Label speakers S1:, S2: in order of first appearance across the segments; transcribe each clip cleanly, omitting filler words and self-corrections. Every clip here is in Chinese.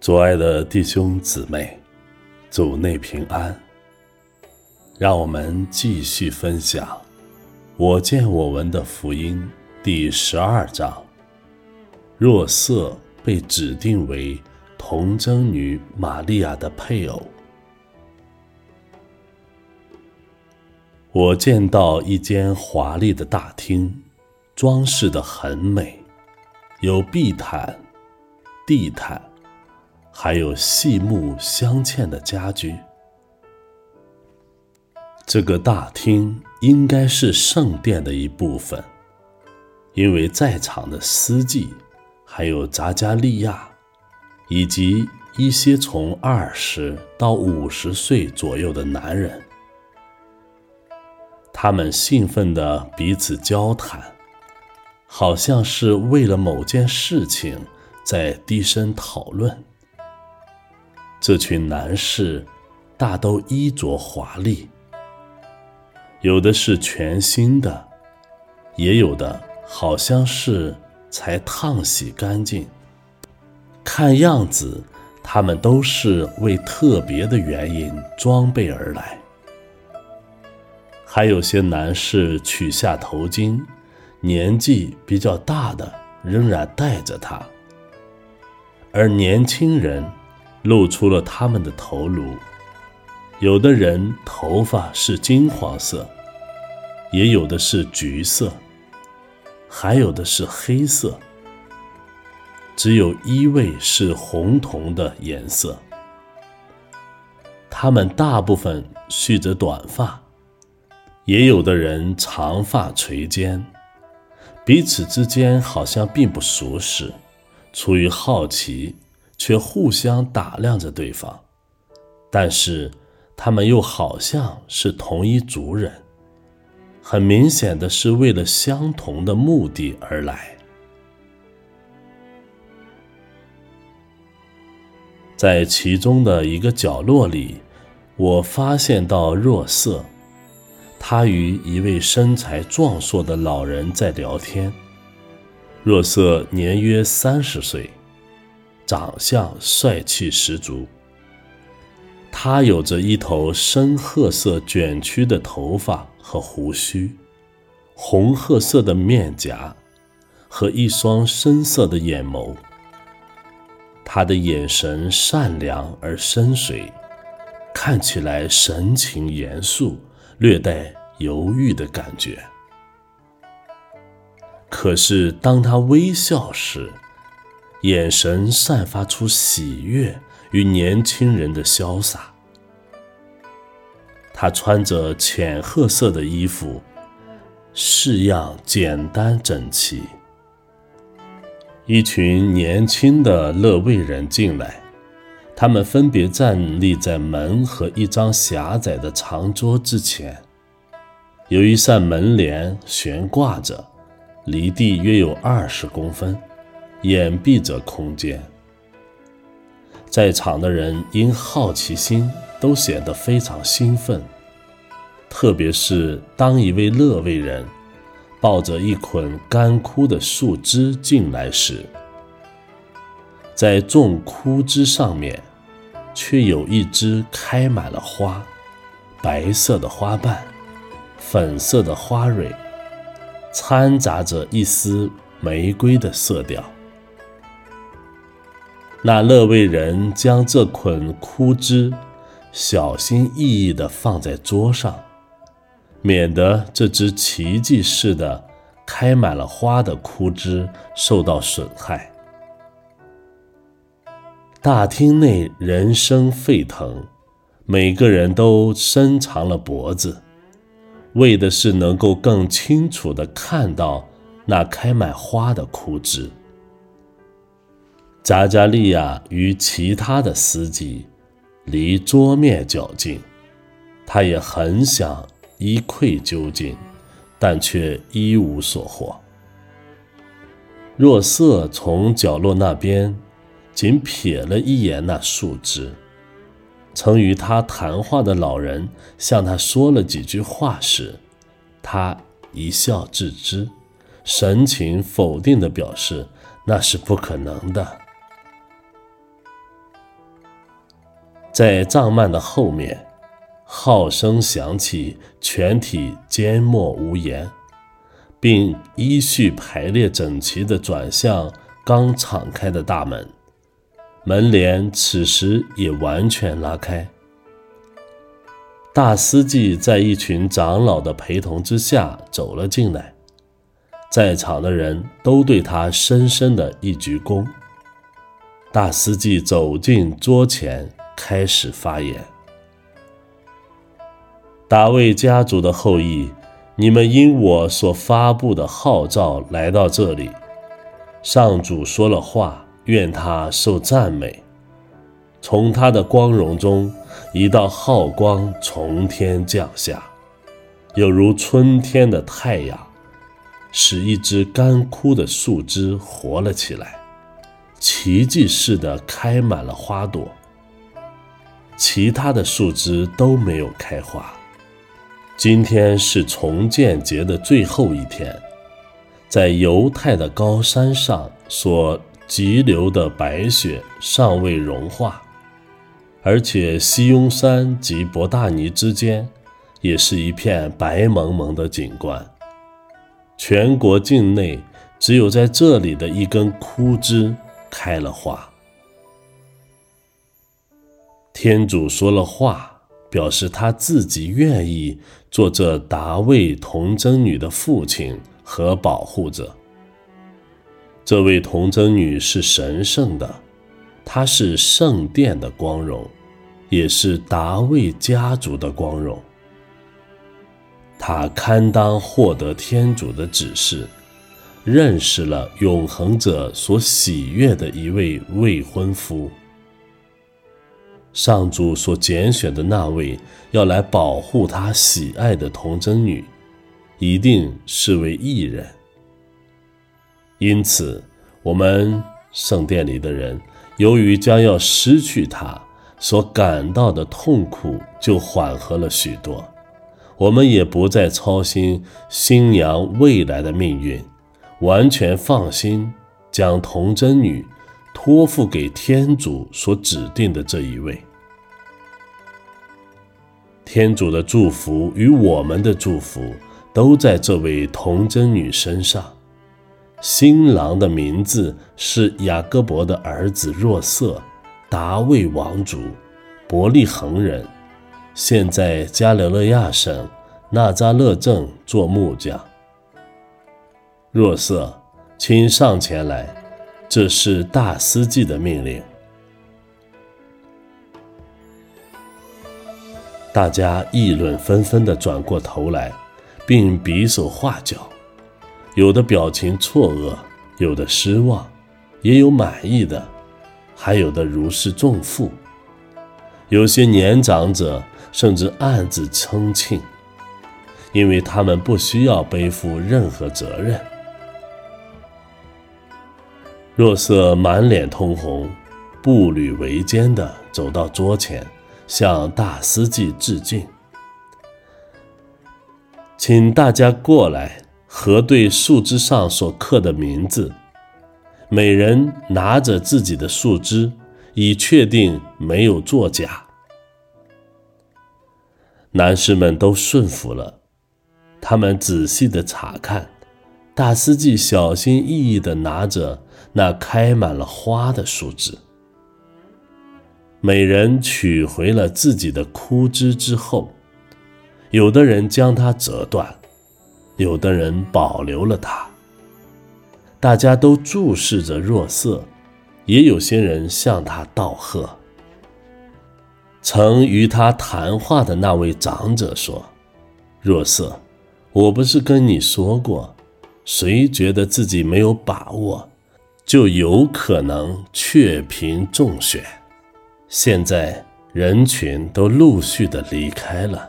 S1: 主爱的弟兄姊妹，主内平安。让我们继续分享我见我闻的福音第12章，若瑟被指定为童贞女玛利亚的配偶。我见到一间华丽的大厅，装饰得很美，有壁毯、地毯，还有细木镶嵌的家具。这个大厅应该是圣殿的一部分，因为在场的司祭，还有匝加利亚，以及一些从20到50岁左右的男人，他们兴奋地彼此交谈，好像是为了某件事情在低声讨论。这群男士大都衣着华丽，有的是全新的，也有的好像是才烫洗干净。看样子他们都是为特别的原因装备而来。还有些男士取下头巾，年纪比较大的仍然戴着它，而年轻人露出了他们的头颅。有的人头发是金黄色，也有的是橘色，还有的是黑色，只有一位是红铜的颜色。他们大部分蓄着短发，也有的人长发垂肩，彼此之间好像并不熟识，出于好奇却互相打量着对方，但是他们又好像是同一族人，很明显的是为了相同的目的而来。在其中的一个角落里，我发现到若瑟，他与一位身材壮硕的老人在聊天。若瑟年约30岁，长相帅气十足。他有着一头深褐色卷曲的头发和胡须，红褐色的面颊和一双深色的眼眸。他的眼神善良而深邃，看起来神情严肃，略带犹豫的感觉。可是当他微笑时，眼神散发出喜悦与年轻人的潇洒。他穿着浅褐色的衣服，式样简单整齐。一群年轻的勒卫人进来，他们分别站立在门和一张狭窄的长桌之前，有一扇门帘悬挂着，离地约有20公分，掩蔽着空间。在场的人因好奇心都显得非常兴奋，特别是当一位勒卫人抱着一捆干枯的树枝进来时，在众枯枝上面却有一枝开满了花，白色的花瓣，粉色的花蕊，掺杂着一丝玫瑰的色调。那勒卫人将这捆枯枝小心翼翼地放在桌上，免得这只奇迹似的开满了花的枯枝受到损害。大厅内人声沸腾，每个人都伸长了脖子，为的是能够更清楚地看到那开满花的枯枝。匝加利亚与其他的司机离桌面较近，他也很想一窥究竟，但却一无所获。若瑟从角落那边仅瞥了一眼那树枝，曾与他谈话的老人向他说了几句话时，他一笑置之，神情否定地表示那是不可能的。 在藏幔的后面，号声响起，全体缄默无言，并依序排列整齐地转向刚敞开的大门，门帘此时也完全拉开。大司祭在一群长老的陪同之下走了进来，在场的人都对他深深的一鞠躬。大司祭走进桌前，开始发言：达味家族的后裔，你们因我所发布的号召来到这里，上主说了话，愿他受赞美。从他的光荣中，一道浩光从天降下，有如春天的太阳，使一只干枯的树枝活了起来，奇迹似的开满了花朵。其他的树枝都没有开花。今天是重建节的最后一天，在犹太的高山上所急流的白雪尚未融化，而且西雍山及伯大尼之间也是一片白蒙蒙的景观。全国境内只有在这里的一根枯枝开了花。天主说了话，表示他自己愿意做这达味童贞女的父亲和保护者。这位童贞女是神圣的，她是圣殿的光荣，也是达味家族的光荣。她堪当获得天主的指示，认识了永恒者所喜悦的一位未婚夫。上主所拣选的那位要来保护他喜爱的童贞女，一定是位义人。因此，我们圣殿里的人，由于将要失去他，所感到的痛苦就缓和了许多。我们也不再操心新娘未来的命运，完全放心将童贞女托付给天主所指定的这一位。天主的祝福与我们的祝福都在这位童贞女身上。新郎的名字是雅各伯的儿子若瑟，达味王族，伯利恒人，现在加里肋亚省纳扎勒镇做木匠。若瑟，请上前来，这是大司祭的命令。大家议论纷纷地转过头来，并比手画脚，有的表情错愕，有的失望，也有满意的，还有的如释重负。有些年长者甚至暗自称庆，因为他们不需要背负任何责任。若瑟满脸通红，步履维艰地走到桌前，向大司祭致敬。请大家过来核对树枝上所刻的名字，每人拿着自己的树枝，以确定没有作假。男士们都顺服了，他们仔细地查看，大司祭小心翼翼地拿着那开满了花的树枝。每人取回了自己的枯枝之后，有的人将它折断，有的人保留了它。大家都注视着若瑟，也有些人向他道贺。曾与他谈话的那位长者说：若瑟，我不是跟你说过，谁觉得自己没有把握，就有可能确凭中选。现在人群都陆续地离开了。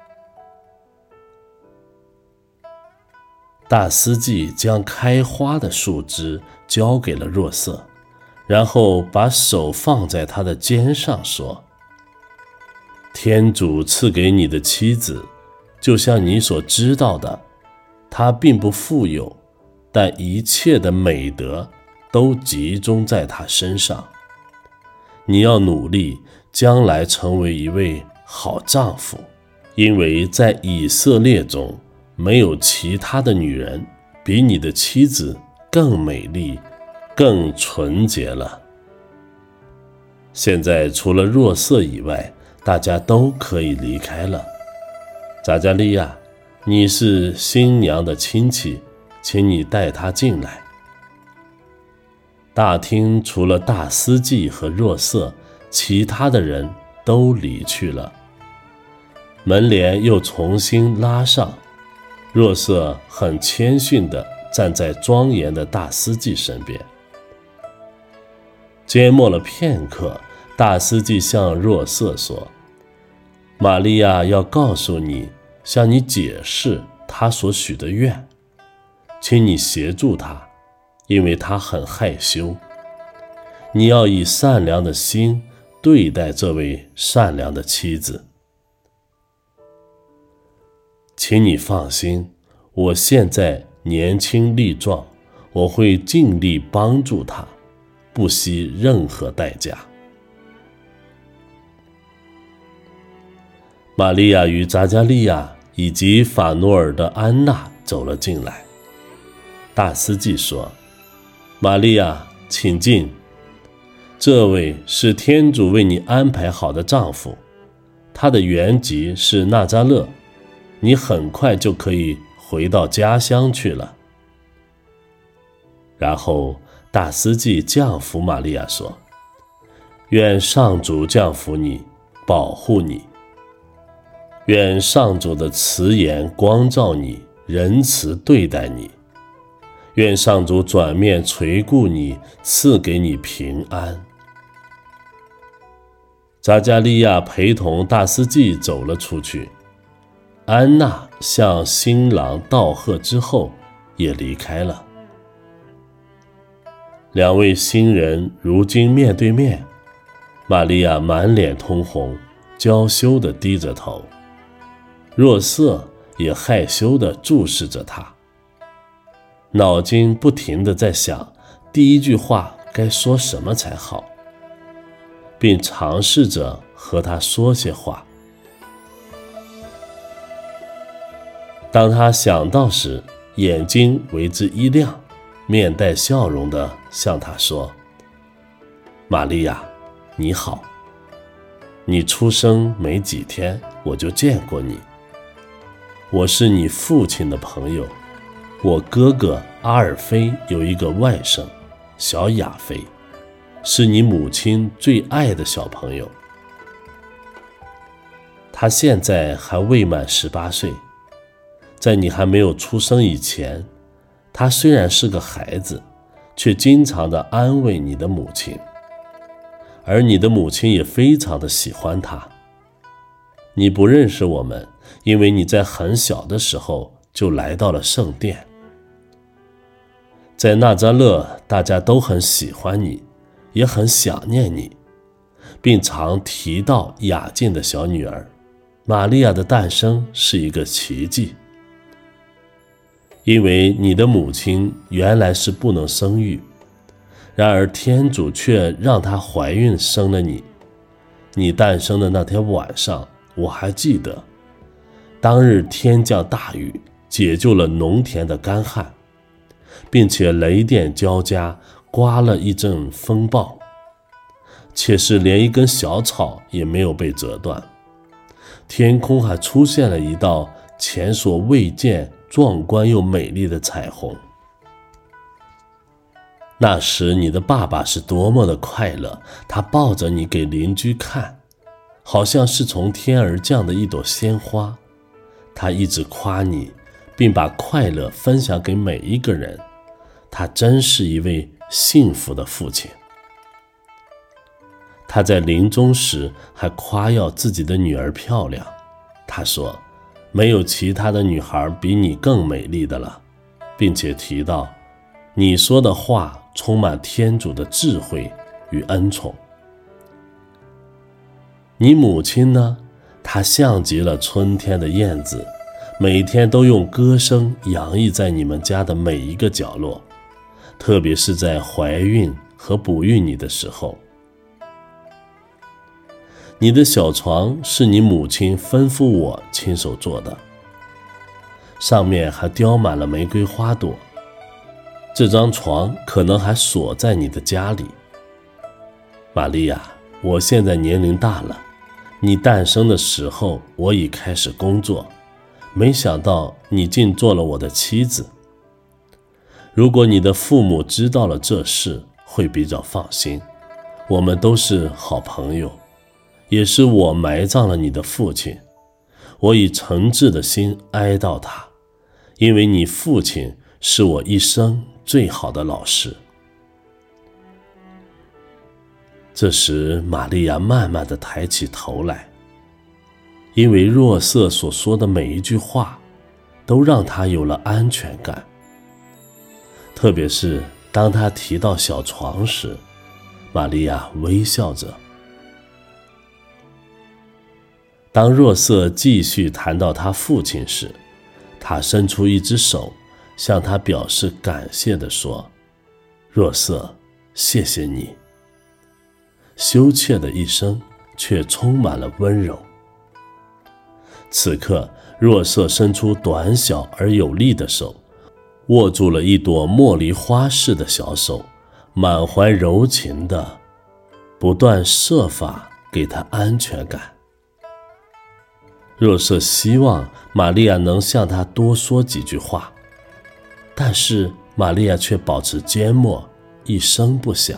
S1: 大司祭将开花的树枝交给了若瑟，然后把手放在他的肩上说：天主赐给你的妻子，就像你所知道的，她并不富有，但一切的美德都集中在她身上。你要努力将来成为一位好丈夫，因为在以色列中没有其他的女人比你的妻子更美丽、更纯洁了。现在除了若瑟以外，大家都可以离开了。匝加利亚，你是新娘的亲戚，请你带她进来。大厅除了大司祭和若瑟，其他的人都离去了。门帘又重新拉上，若瑟很谦逊地站在庄严的大司祭身边。缄默了片刻，大司祭向若瑟说：玛利亚要告诉你，向你解释她所许的愿，请你协助她，因为她很害羞。你要以善良的心对待这位善良的妻子。请你放心，我现在年轻力壮，我会尽力帮助她，不惜任何代价。玛利亚与匝加利亚以及法诺尔的安娜走了进来。大司祭说：玛利亚，请进，这位是天主为你安排好的丈夫，他的原籍是纳匝勒，你很快就可以回到家乡去了。然后大司祭降服玛利亚说：愿上主降服你，保护你，愿上主的慈颜光照你，仁慈对待你，愿上主转面垂顾你，赐给你平安。匝加利亚陪同大司祭走了出去，安娜向新郎道贺之后也离开了。两位新人如今面对面，玛利亚满脸通红，娇羞地低着头，若瑟也害羞地注视着她，脑筋不停地在想第一句话该说什么才好，并尝试着和他说些话。当他想到时，眼睛为之一亮，面带笑容地向他说：玛利亚，你好，你出生没几天我就见过你，我是你父亲的朋友，我哥哥阿尔菲有一个外甥小亚菲，是你母亲最爱的小朋友，他现在还未满18岁，在你还没有出生以前，他虽然是个孩子，却经常地安慰你的母亲，而你的母亲也非常地喜欢他。你不认识我们，因为你在很小的时候就来到了圣殿。在纳匝勒，大家都很喜欢你，也很想念你，并常提到雅静的小女儿玛利亚的诞生是一个奇迹。因为你的母亲原来是不能生育，然而天主却让她怀孕生了你。你诞生的那天晚上，我还记得，当日天降大雨，解救了农田的干旱，并且雷电交加，刮了一阵风暴，且是连一根小草也没有被折断。天空还出现了一道前所未见壮观又美丽的彩虹。那时你的爸爸是多么的快乐，他抱着你给邻居看，好像是从天而降的一朵鲜花。他一直夸你，并把快乐分享给每一个人。他真是一位幸福的父亲。他在临终时还夸耀自己的女儿漂亮，他说没有其他的女孩比你更美丽的了，并且提到你说的话充满天主的智慧与恩宠。你母亲呢？她像极了春天的燕子，每天都用歌声洋溢在你们家的每一个角落，特别是在怀孕和哺育你的时候。 你的小床是你母亲吩咐我亲手做的，上面还雕满了玫瑰花朵。这张床可能还锁在你的家里。玛利亚，我现在年龄大了，你诞生的时候我已开始工作，没想到你竟做了我的妻子。如果你的父母知道了这事，会比较放心。我们都是好朋友，也是我埋葬了你的父亲。我以诚挚的心哀悼他，因为你父亲是我一生最好的老师。这时玛利亚慢慢地抬起头来，因为若瑟所说的每一句话都让她有了安全感，特别是当他提到小床时，玛利亚微笑着。当若瑟继续谈到他父亲时，他伸出一只手向他表示感谢地说：若瑟，谢谢你。羞怯的一声却充满了温柔。此刻若瑟伸出短小而有力的手，握住了一朵茉莉花似的小手，满怀柔情的不断设法给他安全感。若瑟希望玛利亚能向他多说几句话，但是玛利亚却保持缄默，一声不响。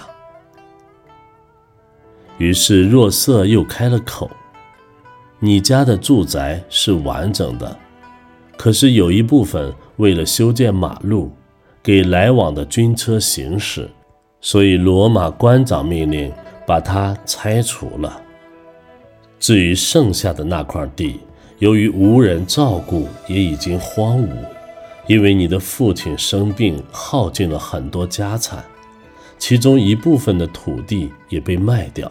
S1: 于是若瑟又开了口：你家的住宅是完整的，可是有一部分为了修建马路，给来往的军车行驶，所以罗马官长命令把它拆除了。至于剩下的那块地，由于无人照顾，也已经荒芜，因为你的父亲生病，耗尽了很多家产，其中一部分的土地也被卖掉。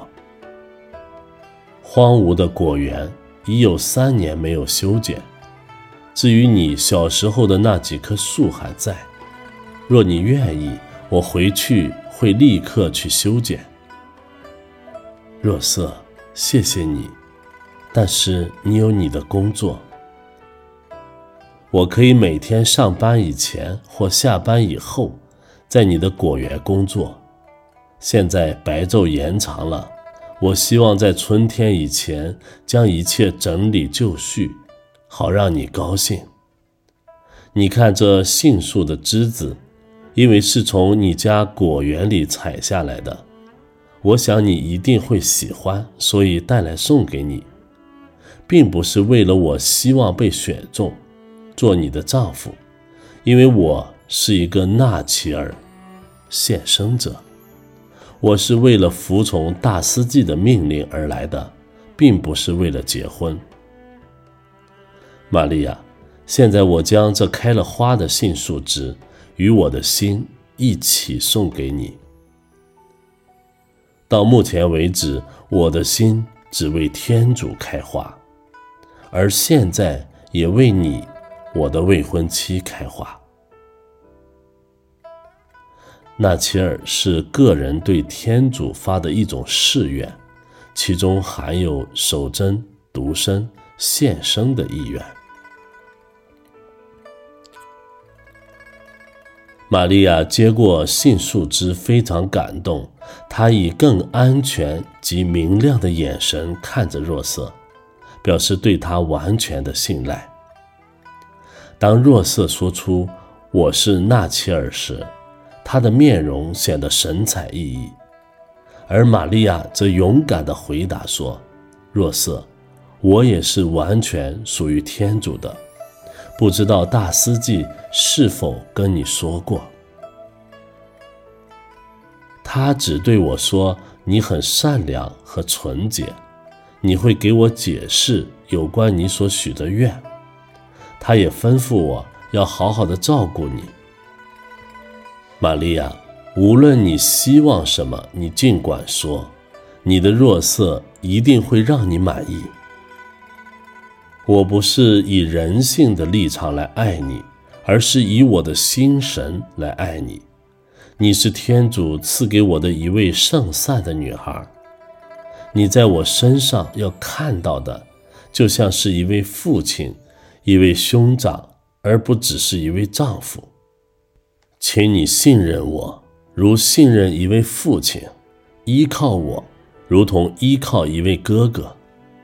S1: 荒芜的果园已有3年没有修剪，至于你小时候的那几棵树还在，若你愿意，我回去会立刻去修剪。若瑟，谢谢你，但是你有你的工作。我可以每天上班以前或下班以后，在你的果园工作。现在白昼延长了，我希望在春天以前将一切整理就绪，好让你高兴。你看这杏树的枝子，因为是从你家果园里采下来的，我想你一定会喜欢，所以带来送给你，并不是为了我希望被选中做你的丈夫，因为我是一个纳齐尔献身者，我是为了服从大司祭的命令而来的，并不是为了结婚。玛利亚，现在我将这开了花的杏树枝与我的心一起送给你。到目前为止，我的心只为天主开花，而现在也为你，我的未婚妻开花。纳齐尔是个人对天主发的一种誓愿，其中含有守贞、独身、献身的意愿。玛利亚接过杏树枝，非常感动，她以更安全及明亮的眼神看着若瑟，表示对他完全的信赖。当若瑟说出我是纳齐尔时，他的面容显得神采奕奕，而玛利亚则勇敢地回答说：若瑟，我也是完全属于天主的，不知道大司祭是否跟你说过。他只对我说你很善良和纯洁，你会给我解释有关你所许的愿，他也吩咐我要好好的照顾你。玛利亚，无论你希望什么，你尽管说，你的若瑟一定会让你满意。我不是以人性的立场来爱你，而是以我的心神来爱你。你是天主赐给我的一位圣善的女孩， 你在我身上要看到的，就像是一位父亲，一位兄长，而不只是一位丈夫。请你信任我，如信任一位父亲，依靠我，如同依靠一位哥哥。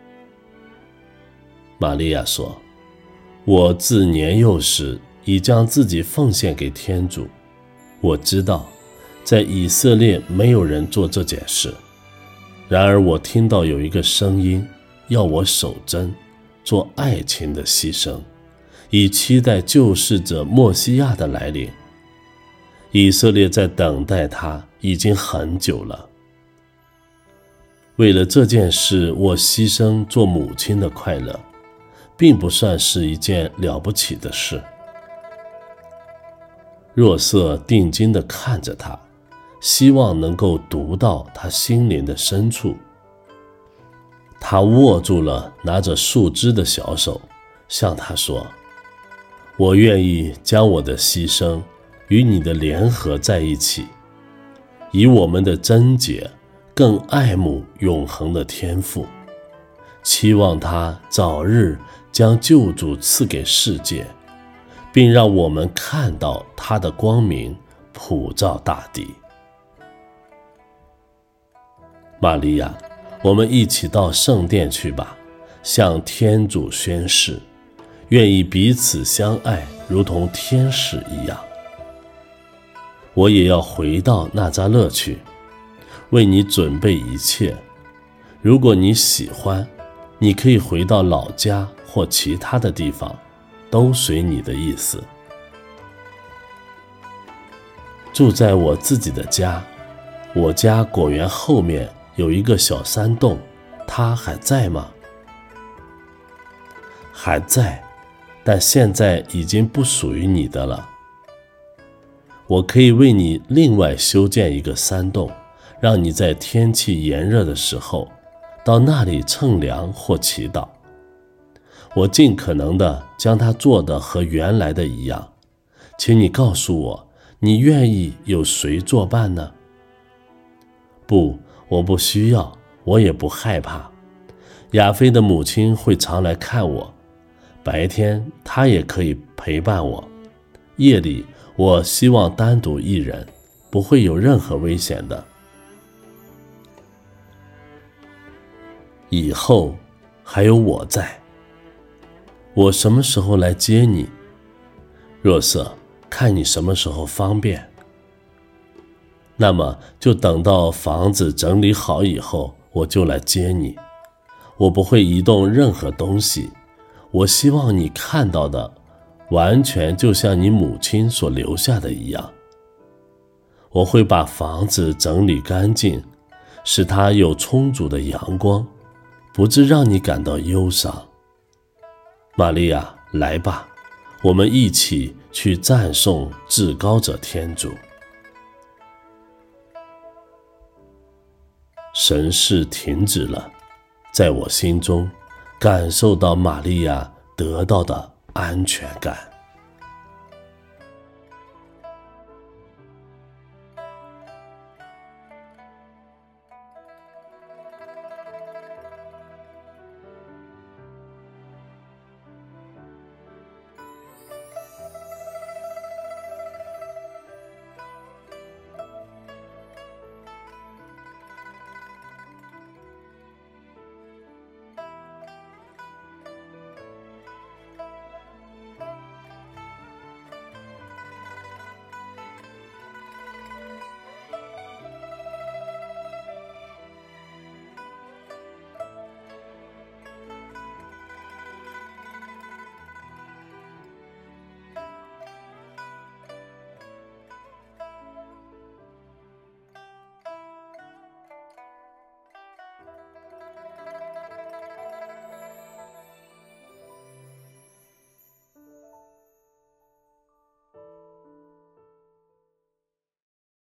S1: 玛利亚说，我自年幼时已将自己奉献给天主，我知道在以色列没有人做这件事，然而我听到有一个声音要我守贞，做爱情的牺牲，以期待救世者默西亚的来临。以色列在等待他已经很久了。为了这件事，我牺牲做母亲的快乐，并不算是一件了不起的事。若瑟定睛地看着他，希望能够读到他心灵的深处。他握住了拿着树枝的小手，向他说，我愿意将我的牺牲与你的联合在一起，以我们的贞洁更爱慕永恒的天父，期望他早日将救主赐给世界，并让我们看到他的光明普照大地。玛利亚，我们一起到圣殿去吧，向天主宣誓，愿意彼此相爱，如同天使一样。我也要回到纳匝勒去，为你准备一切。如果你喜欢，你可以回到老家或其他的地方，都随你的意思。住在我自己的家，我家果园后面有一个小山洞，它还在吗？还在，但现在已经不属于你的了。我可以为你另外修建一个山洞，让你在天气炎热的时候到那里乘凉或祈祷。我尽可能地将它做得和原来的一样，请你告诉我，你愿意有谁作伴呢？不，我不需要，我也不害怕。亚菲的母亲会常来看我，白天她也可以陪伴我，夜里我希望单独一人，不会有任何危险的。以后还有我在。我什么时候来接你？若瑟，看你什么时候方便。那么就等到房子整理好以后，我就来接你。我不会移动任何东西，我希望你看到的完全就像你母亲所留下的一样。我会把房子整理干净，使它有充足的阳光，不致让你感到忧伤。玛利亚，来吧，我们一起去赞颂至高者天主。神事停止了，在我心中感受到玛利亚得到的安全感。